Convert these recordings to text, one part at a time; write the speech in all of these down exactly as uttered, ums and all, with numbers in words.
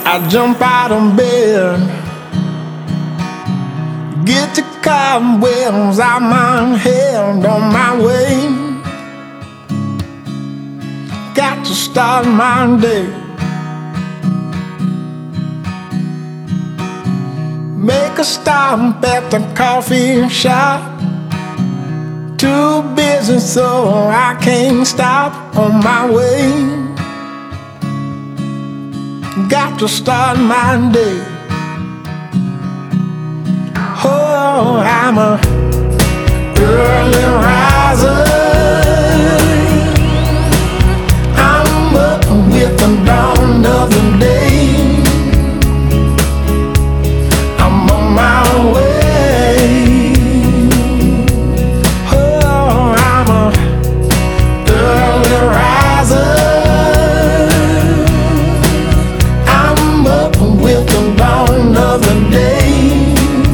I jump out of bed, get the cobwebs out my head, on my way. Got to start my day. Make a stop at the coffee shop. Too busy so I can't stop on my way. Got to start my day. Oh, I'm a early riser. I'm up with the dawn of the day. I'm on my way. Oh, I'm a early riser. I'm up with the dawn of the day.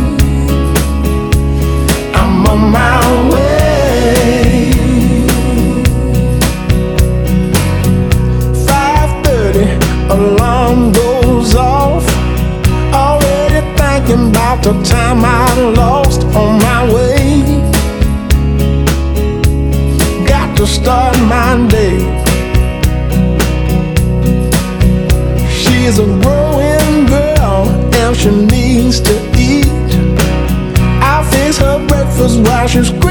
I'm on my way. five thirty, alarm goes off. Already thinking about the time I lost on my way. Got to start my day. She's a growing girl and she needs to eat. I fix her breakfast while she's